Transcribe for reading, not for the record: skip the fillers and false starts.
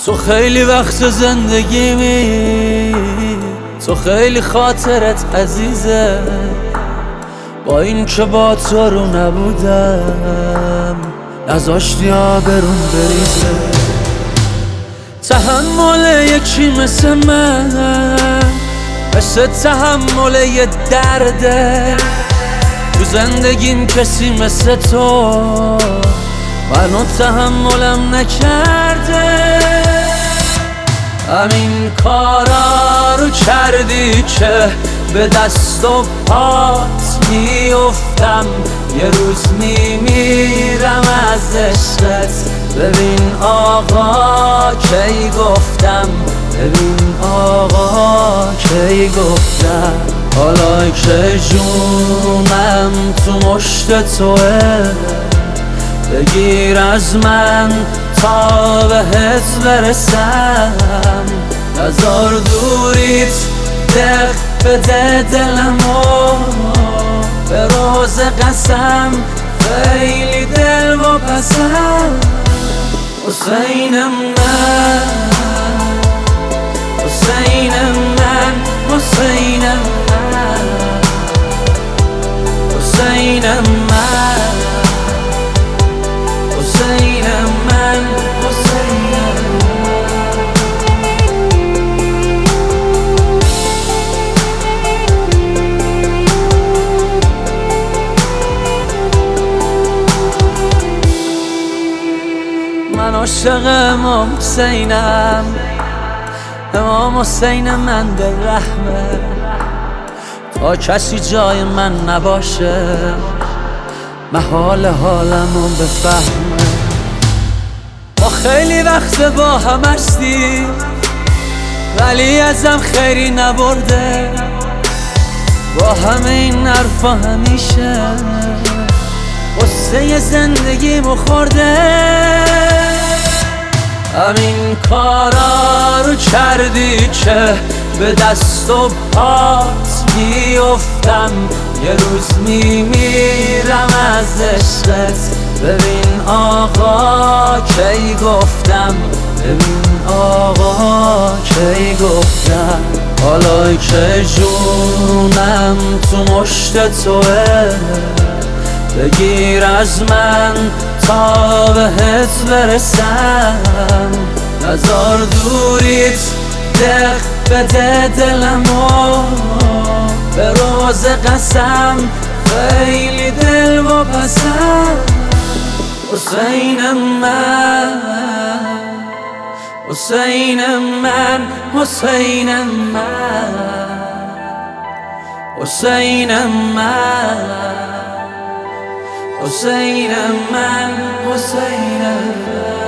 تو خیلی وقت زندگیمی، تو خیلی خاطرت عزیزه. با این که با تو رو نبودم نذاشتی آبرون بریزه. تحمل یکی مثل من، مثل تحمل یه درده. تو زندگیم کسی مثل تو منو تحملم نکرده. همین کارا رو کردی که به دست و پات میافتم. یه روز میمیرم از عشقت. ببین آقا کی گفتم، ببین آقا کی گفتم. حالا که جونم تو مشت توه، بگیر از من تا بهت برسم. نزار دوریت دق بده دلمو، به روز قسم خیلی دل و پسم. حسین من، حسین من، حسین من، حسین من، حسین من، حسین من عاشق امام حسینم. امام حسین من دل رحمه، تا کسی جای من نباشه محال حالمو بفهمه. ما خیلی وقت با هم هستی ولی ازم خیری نبرده. با همه این حرفا همیشه غصه زندگیمو خورده. همین کارا رو کردی که به دست و پات میافتم. یه روز میمیرم از عشقت. ببین آقا کی گفتم، ببین آقا کی گفتم. حالا که جونم تو مشت توه، بگیر از من تا بهت برسم. نزار دوریت دق بده دلمو، به روز قسم خیلی دل و پسم. حسین من، حسین من، حسین من، حسین من، حسین من، حسین من.